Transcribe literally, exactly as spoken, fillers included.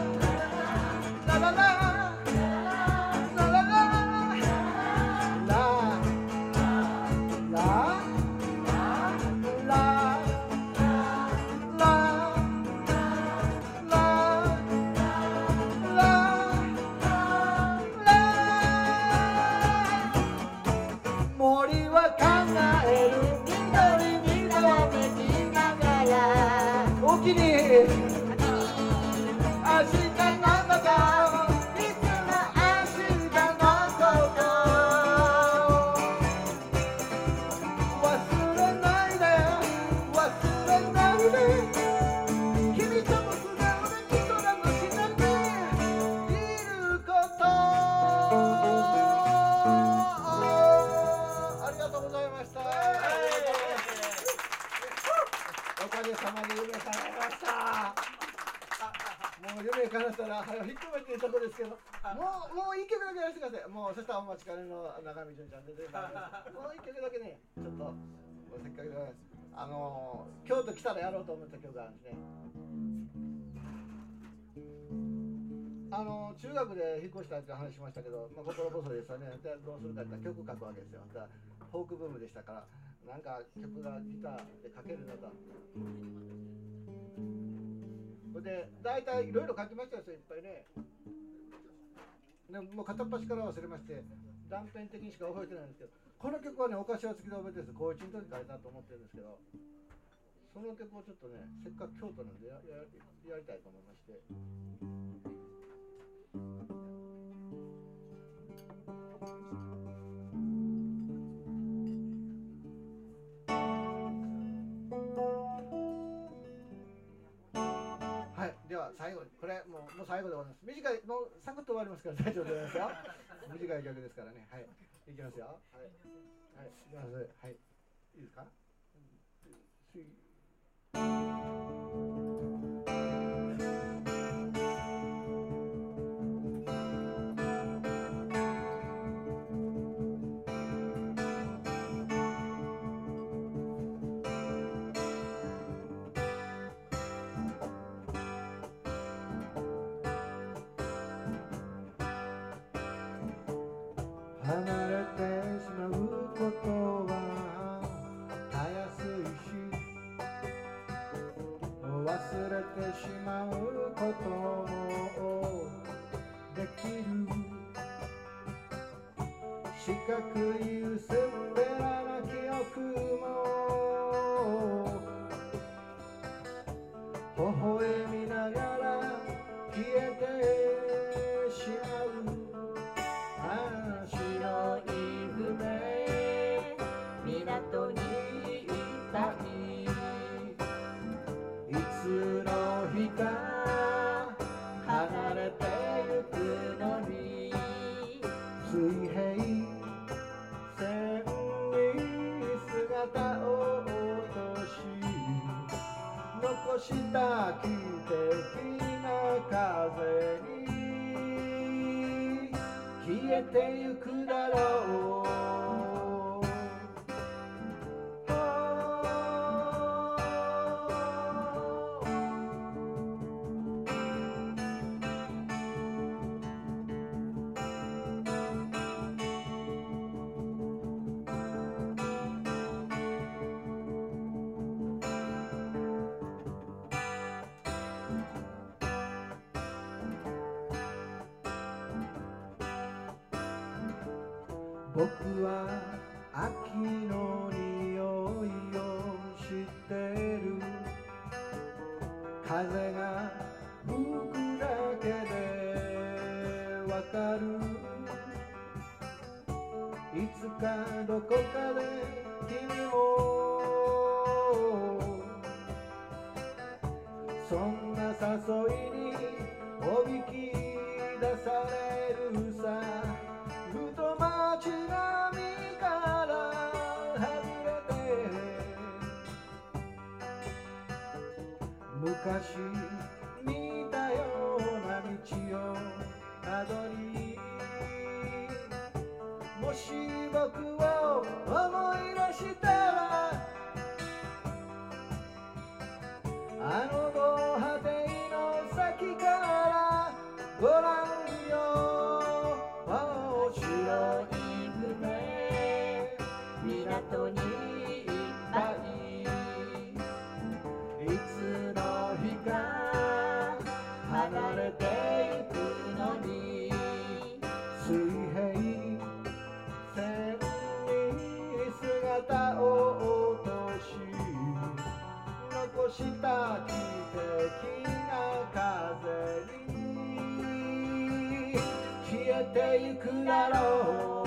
森は考える緑にのめきながらおきに明日のこといつも明日のこと忘れないで忘れないで君と僕が同じ空の下でいることありがとうございました。おかげさまで夢叶えました。もう夢叶ったら早引っ込めているところですけど、もうもう一曲だけやらせてください。もうそしたらお待ちかねの中見純ちゃん出てますもう一曲だけね、ちょっとせっかくでございます。あの京都来たらやろうと思った曲があるんですね。あの中学で引っ越したって話しましたけど、まあ、心細いですよね。でどうするかって曲書くわけですよ。だからフォークブームでしたから、なんか曲がギターで書けるのだ。それで大体いろいろ書きましたよ、いっぱいね。でもう片っ端から忘れまして、断片的にしか覚えてないんですけど、この曲はね、お頭付きで覚えてるんです。高一の時書いたと思ってるんですけど、その曲をちょっとね、せっかく京都なんでやややりたいと思いまして。 あ最後これもうもう最後で終わります。短いもうサクッと終わりますから大丈夫でございますよ。短い曲ですからね。はい。いきますよ。はい。はい。いきます。はい。いいですか？離れてしまうことはたやすいし、忘れてしまうこともできる。四角い薄っぺらな記憶も微笑みながら消えてしまう。 白い船、港にいたい。 いつの日か離れてゆくのに、 水平線に姿を落とし、残した汽笛な風に消えてゆくだろう。僕は秋の匂いを知ってる。風が吹くだけでわかる。いつかどこかで君もそんな誘いにおびき出されるさ。ふと街並みから外れて昔見たような道をたどり、もし僕を思い出したらあの防波堤の先からご覧よ。 白い船、港にいっぱい。 いつの日か離れてゆくのに、 水平線に姿を落とし、残した汽笛な風に消えてゆくだろう。